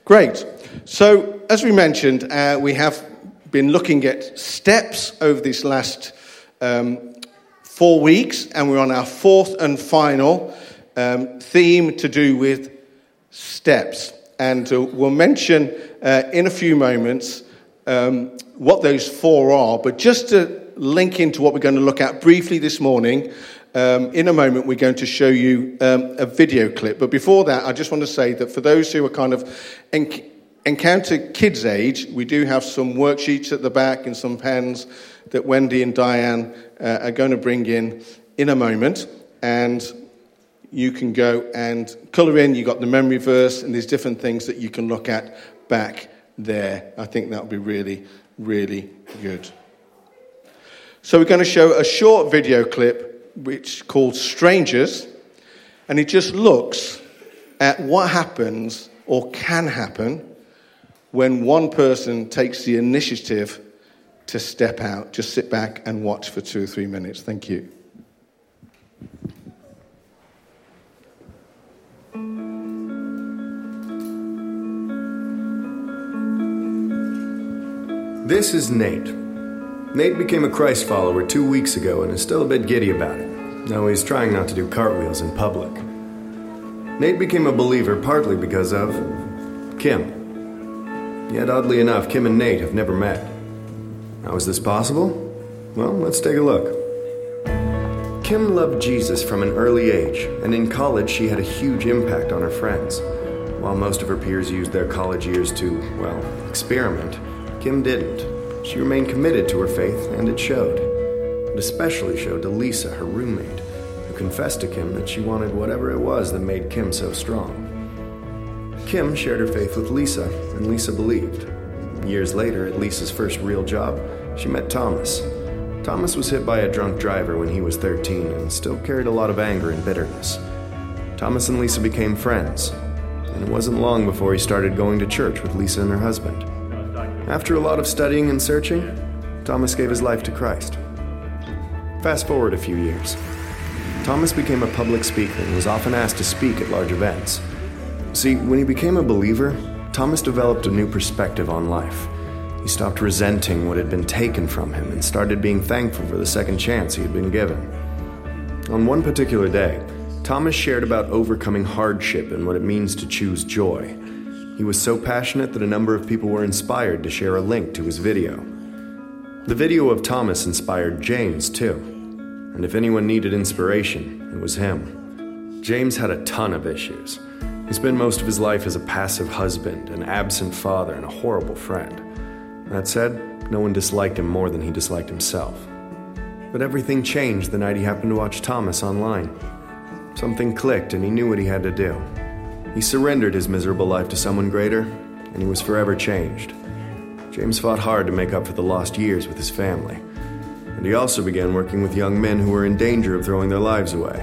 Great. So, as we mentioned, we have been looking at steps over this last 4 weeks, and we're on our fourth and final theme to do with steps. And we'll mention in a few moments what those four are, but just to link into what we're going to look at briefly this morning, in a moment we're going to show you a video clip. But before that, I just want to say that for those who are kind of Encounter Kids age, we do have some worksheets at the back and some pens that Wendy and Diane are going to bring in a moment, and you can go and colour in. You've got the memory verse, and there's different things that you can look at back there. I think that would be really, really good. So we're going to show a short video clip which called Strangers, and it just looks at what happens or can happen when one person takes the initiative to step out. Just sit back and watch for 2 or 3 minutes. Thank you. This is Nate. Nate became a Christ follower 2 weeks ago and is still a bit giddy about it. Now he's trying not to do cartwheels in public. Nate became a believer partly because of Kim. Yet oddly enough, Kim and Nate have never met. How is this possible? Well, let's take a look. Kim loved Jesus from an early age, and in college she had a huge impact on her friends. While most of her peers used their college years to, well, experiment, Kim didn't. She remained committed to her faith, and it showed. It especially showed to Lisa, her roommate, who confessed to Kim that she wanted whatever it was that made Kim so strong. Kim shared her faith with Lisa, and Lisa believed. Years later, at Lisa's first real job, she met Thomas. Thomas was hit by a drunk driver when he was 13 and still carried a lot of anger and bitterness. Thomas and Lisa became friends, and it wasn't long before he started going to church with Lisa and her husband. After a lot of studying and searching, Thomas gave his life to Christ. Fast forward a few years. Thomas became a public speaker and was often asked to speak at large events. See, when he became a believer, Thomas developed a new perspective on life. He stopped resenting what had been taken from him and started being thankful for the second chance he had been given. On one particular day, Thomas shared about overcoming hardship and what it means to choose joy. He was so passionate that a number of people were inspired to share a link to his video. The video of Thomas inspired James, too. And if anyone needed inspiration, it was him. James had a ton of issues. He spent most of his life as a passive husband, an absent father, and a horrible friend. That said, no one disliked him more than he disliked himself. But everything changed the night he happened to watch Thomas online. Something clicked and he knew what he had to do. He surrendered his miserable life to someone greater, and he was forever changed. James fought hard to make up for the lost years with his family. And he also began working with young men who were in danger of throwing their lives away.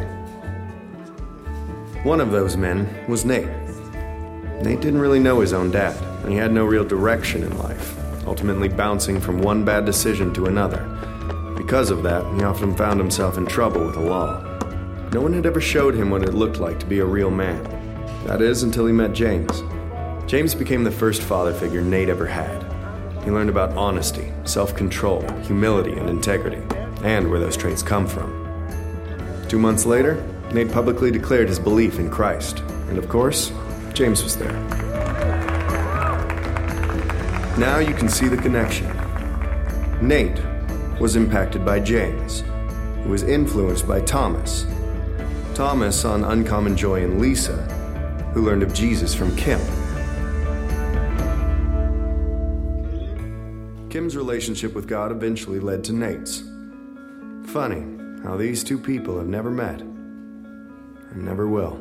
One of those men was Nate. Nate didn't really know his own dad, and he had no real direction in life, ultimately bouncing from one bad decision to another. Because of that, he often found himself in trouble with the law. No one had ever showed him what it looked like to be a real man. That is, until he met James. James became the first father figure Nate ever had. He learned about honesty, self-control, humility, and integrity, and where those traits come from. 2 months later, Nate publicly declared his belief in Christ, and of course, James was there. Now you can see the connection. Nate was impacted by James, who was influenced by Thomas. Thomas saw an uncommon joy in Lisa, who learned of Jesus from Kim. Kim's relationship with God eventually led to Nate's. Funny how these two people have never met. And never will.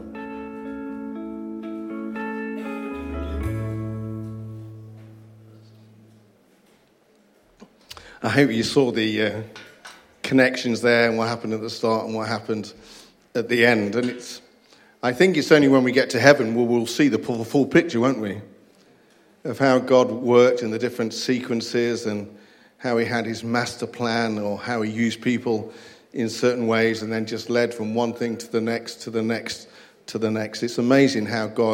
I hope you saw the connections there and what happened at the start and what happened at the end. And I think it's only when we get to heaven we'll see the full picture, won't we? Of how God worked in the different sequences and how he had his master plan, or how he used people in certain ways and then just led from one thing to the next, to the next, to the next. It's amazing how God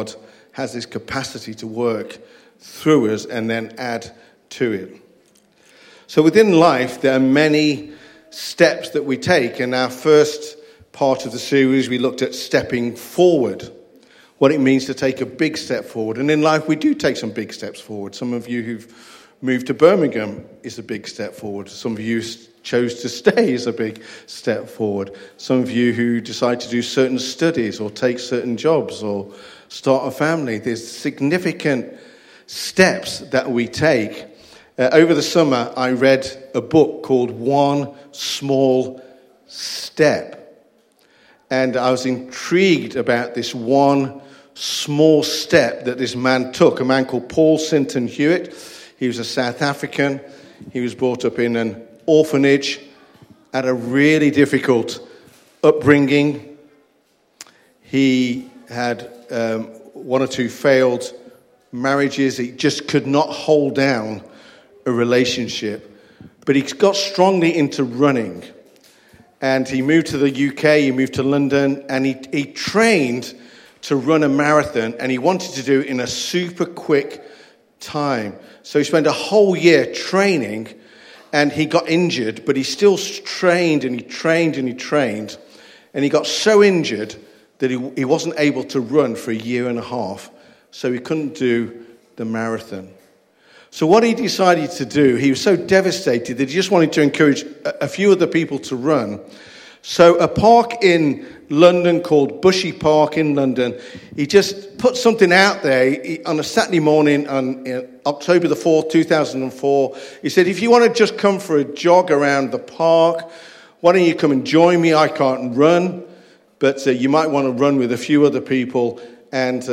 has this capacity to work through us and then add to it. So within life, there are many steps that we take. In our first part of the series, we looked at stepping forward, what it means to take a big step forward. And in life, we do take some big steps forward. Some of you who've moved to Birmingham is a big step forward. Some of you chose to stay is a big step forward. Some of you who decide to do certain studies or take certain jobs or start a family, there's significant steps that we take. Over the summer, I read a book called One Small Step. And I was intrigued about this one small step that this man took, a man called Paul Sinton Hewitt. He was a South African. He was brought up in an orphanage, had a really difficult upbringing. He had one or two failed marriages. He just could not hold down a relationship. But he got strongly into running. And he moved to the UK, he moved to London, and he trained to run a marathon, and he wanted to do it in a super quick time. So he spent a whole year training, and he got injured, but he still trained and he trained and he trained. And he got so injured that he wasn't able to run for a year and a half, so he couldn't do the marathon. So what he decided to do, he was so devastated that he just wanted to encourage a few other people to run. So a park in London called Bushy Park in London, he just put something out there on a Saturday morning on October the 4th, 2004. He said, if you want to just come for a jog around the park, why don't you come and join me? I can't run, but you might want to run with a few other people. And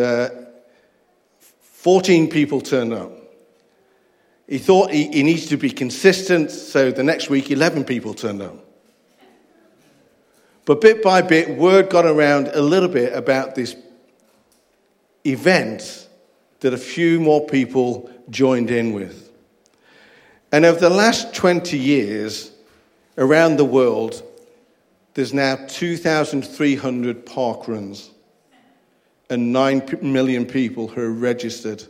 14 people turned up. He thought he needs to be consistent, so the next week 11 people turned up. But bit by bit, word got around a little bit about this event that a few more people joined in with. And over the last 20 years, around the world, there's now 2,300 park runs and 9 million people who are registered.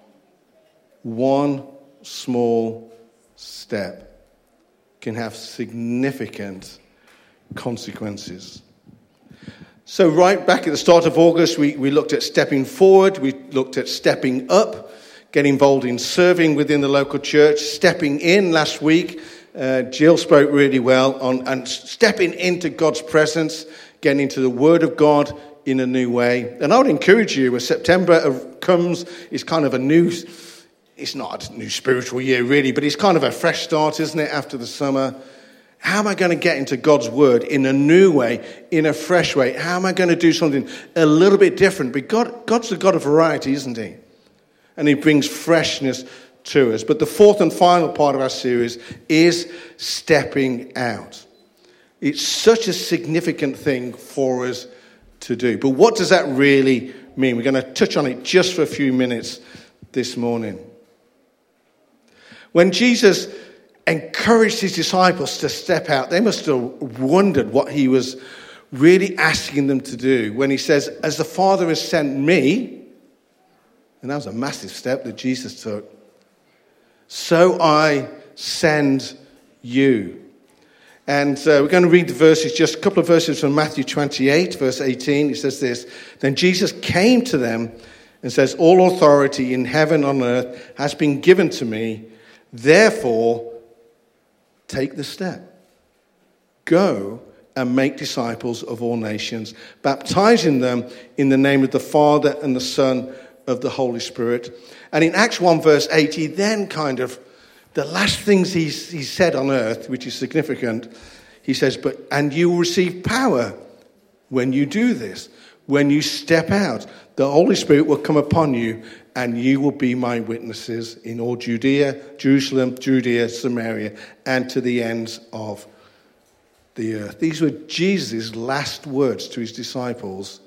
One small step can have significant consequences. So right back at the start of August, we looked at stepping forward, we looked at stepping up, getting involved in serving within the local church, stepping in last week. Jill spoke really well on and stepping into God's presence, getting into the Word of God in a new way. And I would encourage you, as September comes, it's kind of it's not a new spiritual year really, but it's kind of a fresh start, isn't it, after the summer? How am I going to get into God's Word in a new way, in a fresh way? How am I going to do something a little bit different? But God's a God of variety, isn't he? And he brings freshness to us. But the fourth and final part of our series is stepping out. It's such a significant thing for us to do. But what does that really mean? We're going to touch on it just for a few minutes this morning. When Jesus encouraged his disciples to step out, they must have wondered what he was really asking them to do when he says, as the Father has sent me, and that was a massive step that Jesus took, so I send you. And we're going to read the verses, just a couple of verses from Matthew 28, verse 18. It says this, then Jesus came to them and says, all authority in heaven and on earth has been given to me. Therefore, take the step. Go and make disciples of all nations, baptizing them in the name of the Father and the Son of the Holy Spirit. And in Acts 1 verse 8, he then the last things he said on earth, which is significant, he says, and you will receive power when you do this. When you step out, the Holy Spirit will come upon you, and you will be my witnesses in all Judea, Jerusalem, Judea, Samaria, and to the ends of the earth. These were Jesus' last words to his disciples.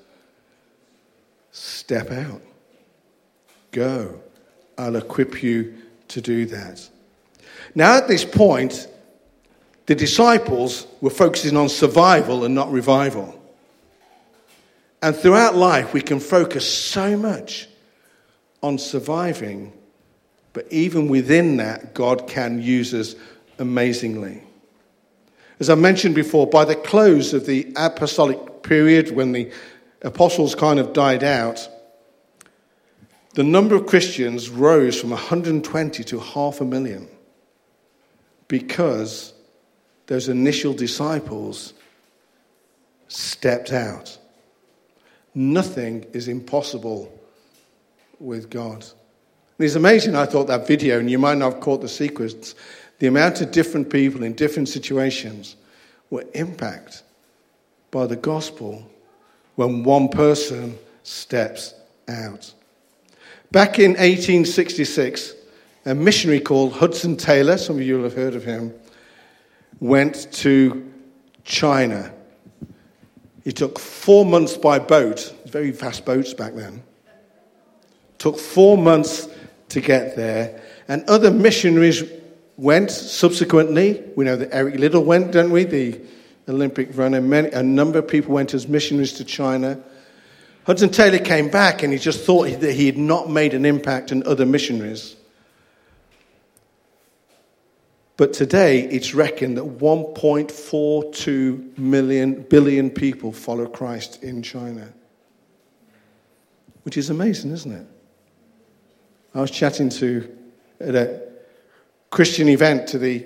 Step out. Go. I'll equip you to do that. Now, at this point, the disciples were focusing on survival and not revival. And throughout life, we can focus so much on surviving, but even within that, God can use us amazingly. As I mentioned before, by the close of the apostolic period, when the apostles kind of died out, the number of Christians rose from 120 to 500,000 because those initial disciples stepped out. Nothing is impossible with God. And it's amazing, I thought, that video, and you might not have caught the sequence, the amount of different people in different situations were impacted by the gospel when one person steps out. Back in 1866, a missionary called Hudson Taylor, some of you will have heard of him, went to China. He took 4 months by boat. Very fast boats back then. Took 4 months to get there. And other missionaries went subsequently. We know that Eric Liddell went, don't we? The Olympic runner. A number of people went as missionaries to China. Hudson Taylor came back and he just thought that he had not made an impact on other missionaries. But today, it's reckoned that 1.42 billion people follow Christ in China. Which is amazing, isn't it? I was chatting at a Christian event to the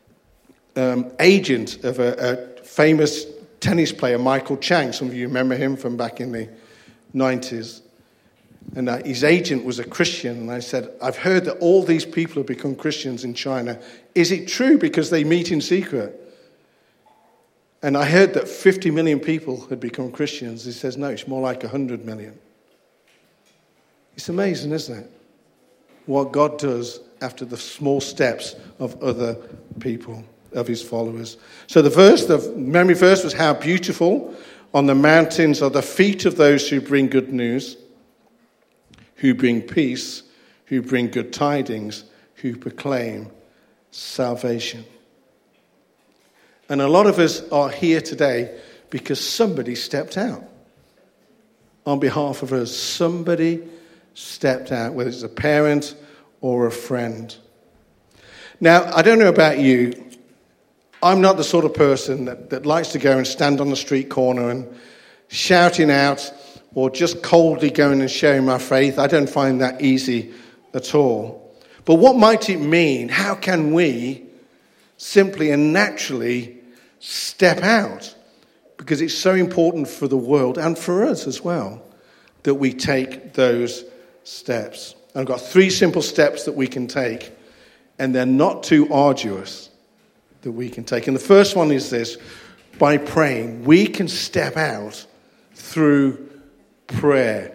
agent of a famous tennis player, Michael Chang. Some of you remember him from back in the 90s. And his agent was a Christian. And I said, I've heard that all these people have become Christians in China. Is it true because they meet in secret? And I heard that 50 million people had become Christians. He says, no, it's more like 100 million. It's amazing, isn't it? What God does after the small steps of other people, of his followers. So the memory verse was, how beautiful on the mountains are the feet of those who bring good news, who bring peace, who bring good tidings, who proclaim salvation. And a lot of us are here today because somebody stepped out. On behalf of us, somebody stepped out, whether it's a parent or a friend. Now, I don't know about you. I'm not the sort of person that likes to go and stand on the street corner and shouting out or just coldly going and sharing my faith. I don't find that easy at all. But what might it mean? How can we simply and naturally step out? Because it's so important for the world and for us as well that we take those steps. I've got 3 simple steps that we can take, and they're not too arduous that we can take. And the first one is this: by praying. We can step out through prayer.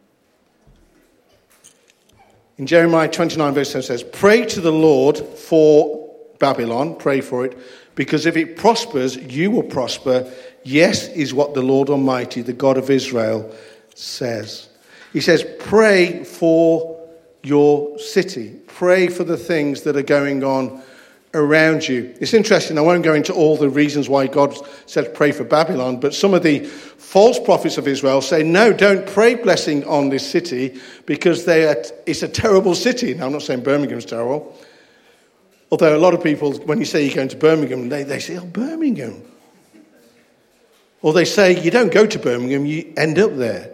In Jeremiah 29 verse 7 says, pray to the Lord for Babylon, pray for it, because if it prospers, you will prosper. Yes, is what the Lord Almighty, the God of Israel, says. He says, pray for your city. Pray for the things that are going on around you. It's interesting, I won't go into all the reasons why God said pray for Babylon, but some of the false prophets of Israel say, no, don't pray blessing on this city because it's a terrible city. Now, I'm not saying Birmingham's terrible, although a lot of people, when you say you're going to Birmingham, they say, oh, Birmingham. Or they say, you don't go to Birmingham, you end up there.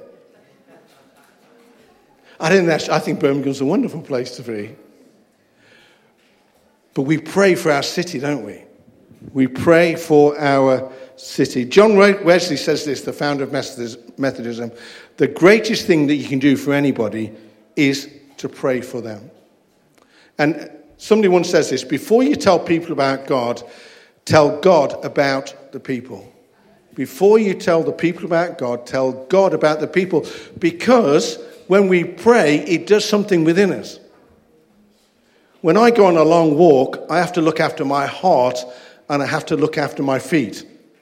I think Birmingham's a wonderful place to be. But we pray for our city, don't we? We pray for our city. John Wesley says this, the founder of Methodism, the greatest thing that you can do for anybody is to pray for them. And somebody once says this, before you tell people about God, tell God about the people. Before you tell the people about God, tell God about the people. Because when we pray, it does something within us. When I go on a long walk, I have to look after my heart and I have to look after my feet.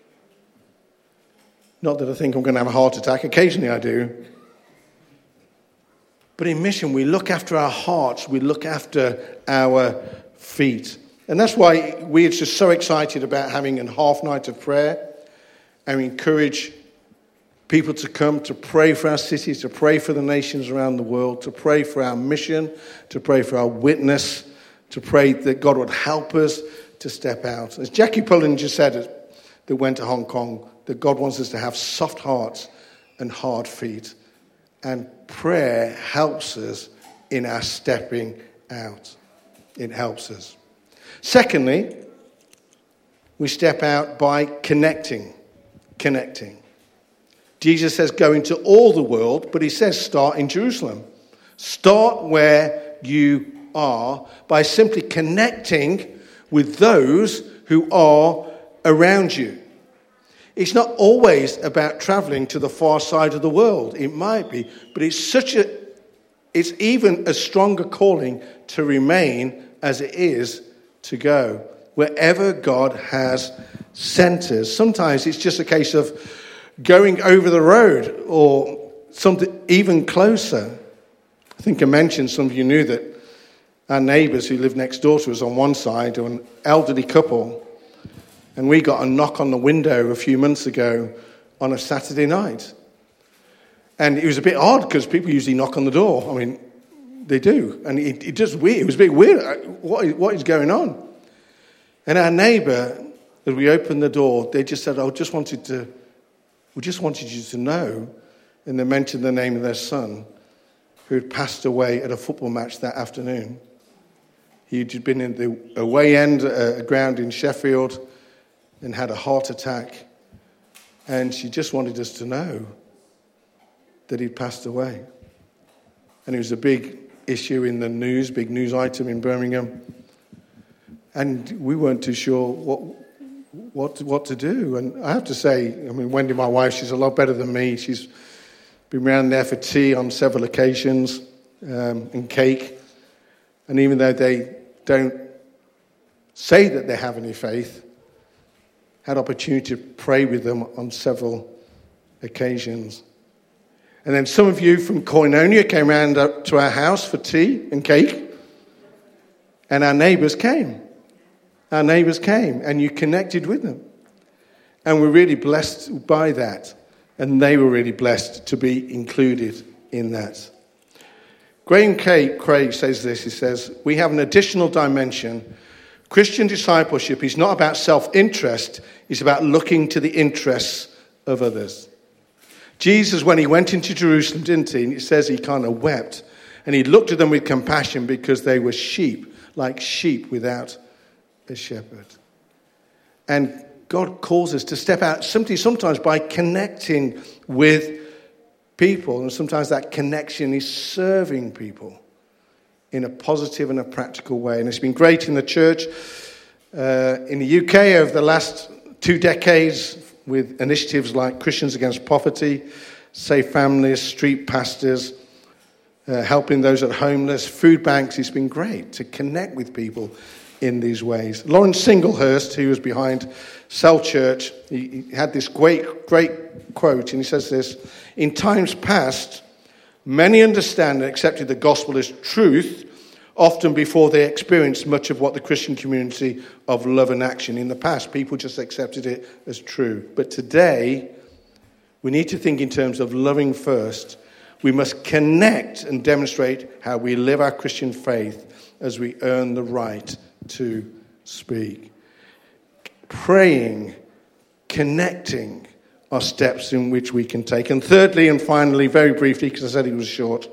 Not that I think I'm going to have a heart attack. Occasionally I do. But in mission, we look after our hearts. We look after our feet. And that's why we're just so excited about having a half night of prayer. And we encourage people to come to pray for our cities, to pray for the nations around the world, to pray for our mission, to pray for our witness, to pray that God would help us to step out. As Jackie Pullen just said, that went to Hong Kong, that God wants us to have soft hearts and hard feet. And prayer helps us in our stepping out. It helps us. Secondly, we step out by connecting. Connecting. Jesus says go into all the world, but he says start in Jerusalem. Start where you are by simply connecting with those who are around you. It's not always about traveling to the far side of the world. It might be, but it's even a stronger calling to remain as it is to go wherever God has sent us. Sometimes it's just a case of going over the road or something even closer. I think I mentioned, some of you knew that our neighbours who live next door to us on one side are an elderly couple. And we got a knock on the window a few months ago on a Saturday night. And it was a bit odd because people usually knock on the door. I mean, they do. And it just weird. It was a bit weird. What is going on? And our neighbour, as we opened the door, they just said, we just wanted you to know. And they mentioned the name of their son, who had passed away at a football match that afternoon. He'd been in the away end ground in Sheffield and had a heart attack. And she just wanted us to know that he'd passed away. And it was a big issue in the news, big news item in Birmingham. And we weren't too sure what to do. And I have to say, I mean, Wendy, my wife, she's a lot better than me. She's been round there for tea on several occasions, and cake. And even though they don't say that they have any faith, had opportunity to pray with them on several occasions. And then some of you from Koinonia came round up to our house for tea and cake. And our neighbours came. Our neighbours came, and you connected with them. And we're really blessed by that. And they were really blessed to be included in that. Graham Craig says this. He says, we have an additional dimension. Christian discipleship is not about self-interest. It's about looking to the interests of others. Jesus, when he went into Jerusalem, didn't he? And it says he kind of wept. And he looked at them with compassion because they were sheep, like sheep without a shepherd. And God calls us to step out simply sometimes by connecting with people. And sometimes that connection is serving people in a positive and a practical way. And it's been great in the church in the UK over the last 2 decades with initiatives like Christians Against Poverty, Safe Families, Street Pastors, helping those that are homeless, food banks. It's been great to connect with people in these ways. Lawrence Singlehurst, who was behind Cell Church, he had this great quote, and he says this: in times past, many understand and accepted the gospel as truth, often before they experienced much of what the Christian community of love and action in the past. People just accepted it as true. But today, we need to think in terms of loving first. We must connect and demonstrate how we live our Christian faith as we earn the right to speak. Praying, connecting are steps in which we can take. And thirdly and finally, very briefly, because I said it was short,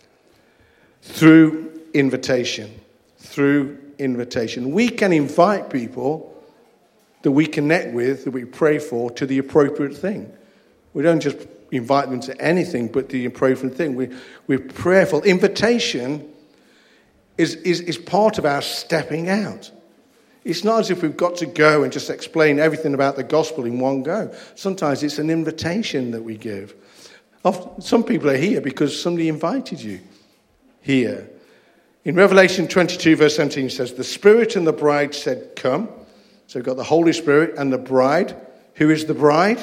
through invitation. Through invitation. We can invite people that we connect with, that we pray for, to the appropriate thing. We don't just invite them to anything but the appropriate thing. We're prayerful. Invitation is part of our stepping out. It's not as if we've got to go and just explain everything about the gospel in one go. Sometimes it's an invitation that we give. Some people are here because somebody invited you here. In Revelation 22, verse 17, it says, the Spirit and the bride said, come. So we've got the Holy Spirit and the bride. Who is the bride?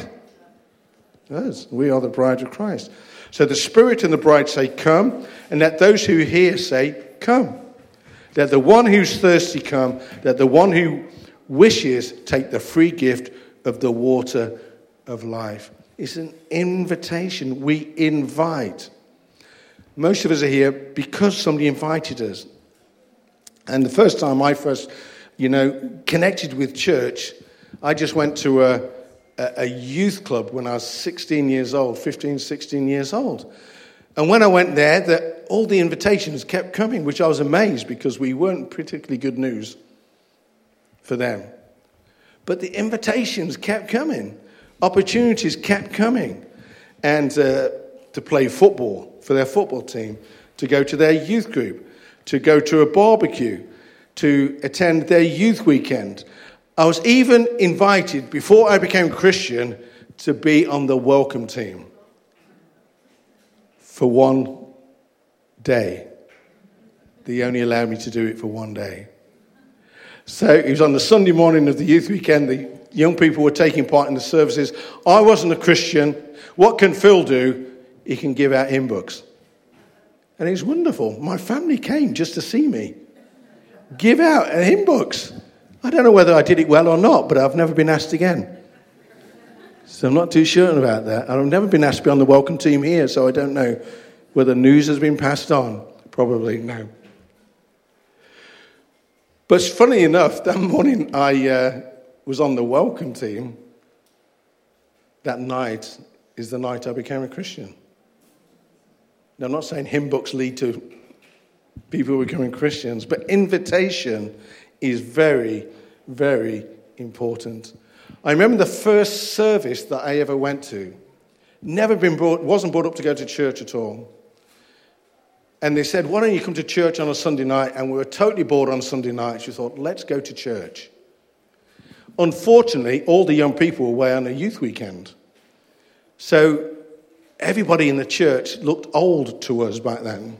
Us. We are the bride of Christ. So the Spirit and the bride say, come. And let those who hear say, come. Let the one who's thirsty come. Let the one who wishes take the free gift of the water of life. It's an invitation. We invite. Most of us are here because somebody invited us. And the first time I connected with church, I just went to a youth club when I was 16 years old, 15, 16 years old. And when I went there, all the invitations kept coming, which I was amazed because we weren't particularly good news for them. But the invitations kept coming. Opportunities kept coming. And to play football for their football team, to go to their youth group, to go to a barbecue, to attend their youth weekend. I was even invited, before I became a Christian, to be on the welcome team for one day. They only allowed me to do it for one day. So it was on the Sunday morning of the youth weekend. The young people were taking part in the services. I wasn't a Christian. What can Phil do? He can give out hymn books. And it was wonderful. My family came just to see me give out hymn books. I don't know whether I did it well or not, but I've never been asked again. So I'm not too sure about that. I've never been asked to be on the welcome team here, so I don't know whether news has been passed on. Probably no. But funny enough, that morning I was on the welcome team. That night is the night I became a Christian. Now, I'm not saying hymn books lead to people becoming Christians, but invitation is very, very important. I remember the first service that I ever went to. Wasn't brought up to go to church at all. And they said, why don't you come to church on a Sunday night? And we were totally bored on Sunday nights. We thought, let's go to church. Unfortunately, all the young people were away on a youth weekend. So everybody in the church looked old to us back then.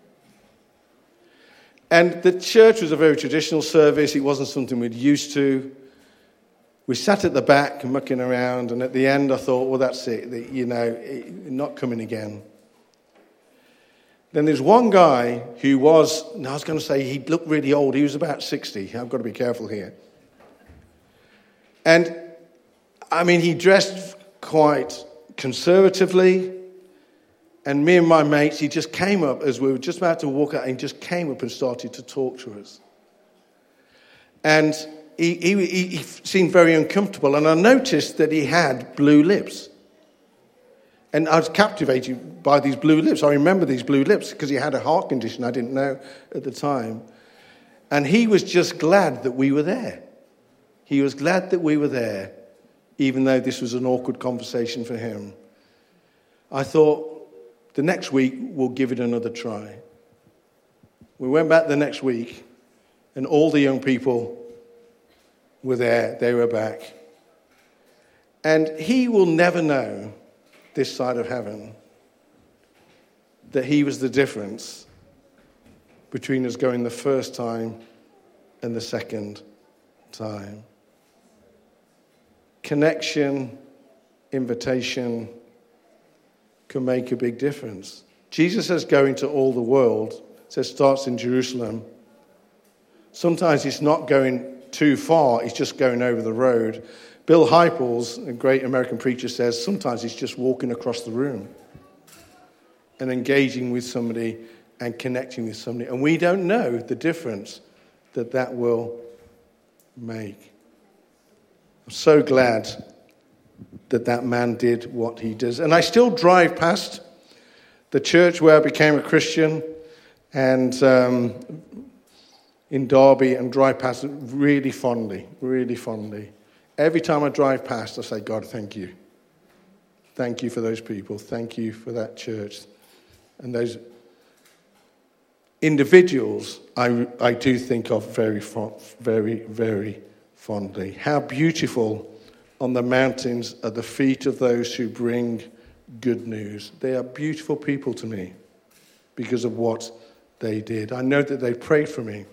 And the church was a very traditional service. It wasn't something we'd used to. We sat at the back mucking around, and at the end I thought, well, that's it. Not coming again. Then there's one guy who was, I was going to say he looked really old. He was about 60. I've got to be careful here. And, he dressed quite conservatively. And me and my mates, he just came up as we were just about to walk out, and he just came up and started to talk to us. And he seemed very uncomfortable, and I noticed that he had blue lips. And I was captivated by these blue lips. I remember these blue lips because he had a heart condition I didn't know at the time. And he was just glad that we were there. He was glad that we were there, even though this was an awkward conversation for him. I thought, the next week we'll give it another try. We went back the next week, and all the young people were there. They were back. And he will never know, this side of heaven, that he was the difference between us going the first time and the second time. Connection, invitation can make a big difference. Jesus says going to all the world. It says starts in Jerusalem. Sometimes it's not going too far, it's just going over the road. Bill Hybels, a great American preacher, says sometimes it's just walking across the room and engaging with somebody and connecting with somebody. And we don't know the difference that will make. I'm so glad that man did what he does. And I still drive past the church where I became a Christian and in Derby, and drive past it really fondly, really fondly. Every time I drive past, I say, God, thank you. Thank you for those people. Thank you for that church. And those individuals I do think of very, very fondly. How beautiful on the mountains are the feet of those who bring good news. They are beautiful people to me because of what they did. I know that they prayed for me.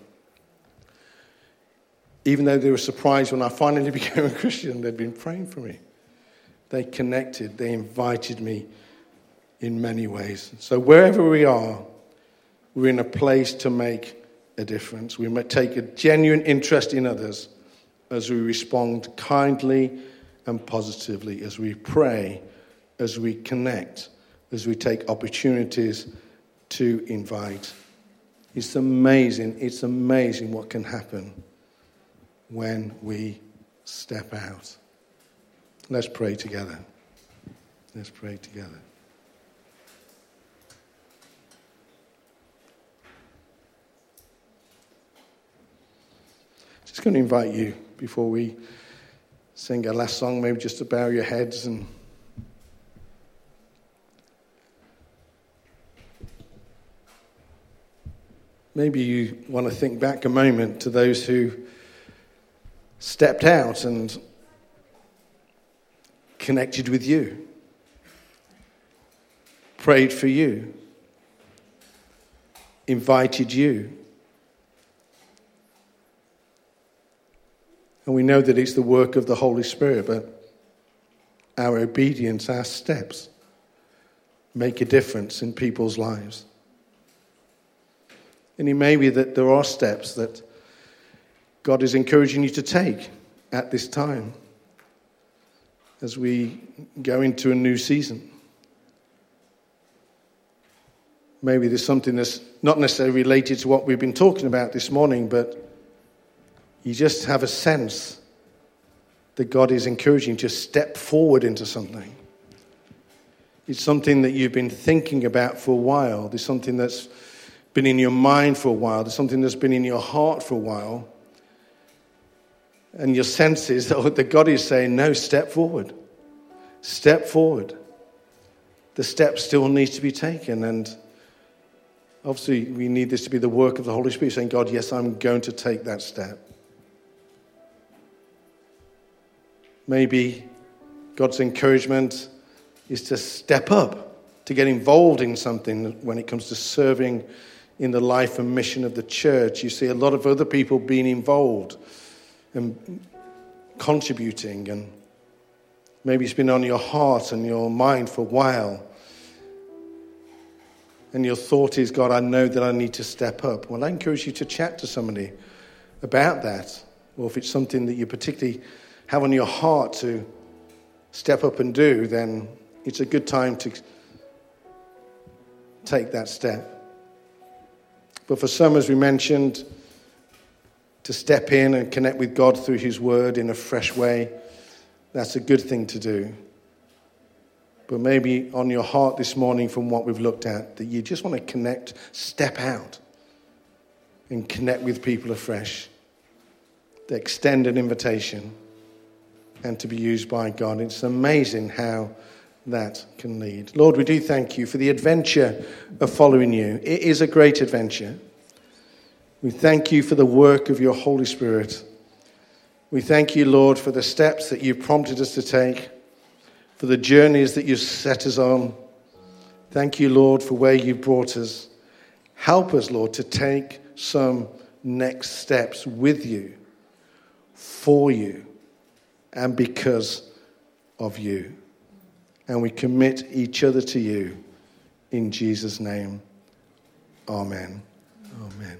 Even though they were surprised when I finally became a Christian, they'd been praying for me. They connected. They invited me in many ways. So wherever we are, we're in a place to make a difference. We might take a genuine interest in others as we respond kindly and positively, as we pray as we connect, as we take opportunities to invite. It's amazing what can happen when we step out. Let's pray together. Let's pray together. Just going to invite you, before we sing our last song, maybe just to bow your heads and maybe you want to think back a moment to those who stepped out and connected with you, prayed for you, invited you. And we know that it's the work of the Holy Spirit, but our obedience, our steps, make a difference in people's lives. And it may be that there are steps that God is encouraging you to take at this time as we go into a new season. Maybe there's something that's not necessarily related to what we've been talking about this morning, but you just have a sense that God is encouraging you to step forward into something. It's something that you've been thinking about for a while. There's something that's been in your mind for a while. There's something that's been in your heart for a while. And your sense is that God is saying, no, step forward. Step forward. The step still needs to be taken. And obviously, we need this to be the work of the Holy Spirit, saying, God, yes, I'm going to take that step. Maybe God's encouragement is to step up, to get involved in something when it comes to serving in the life and mission of the church. You see a lot of other people being involved and contributing, and maybe it's been on your heart and your mind for a while. And your thought is, God, I know that I need to step up. Well, I encourage you to chat to somebody about that. Or if it's something that you particularly have on your heart to step up and do, then it's a good time to take that step. But for some, as we mentioned, to step in and connect with God through his word in a fresh way, that's a good thing to do. But maybe on your heart this morning from what we've looked at, that you just want to connect, step out and connect with people afresh, to extend an invitation and to be used by God. It's amazing how that can lead. Lord, we do thank you for the adventure of following you. It is a great adventure. We thank you for the work of your Holy Spirit. We thank you, Lord, for the steps that you've prompted us to take, for the journeys that you've set us on. Thank you, Lord, for where you've brought us. Help us, Lord, to take some next steps with you, for you, and because of you. And we commit each other to you in Jesus' name. Amen. Amen.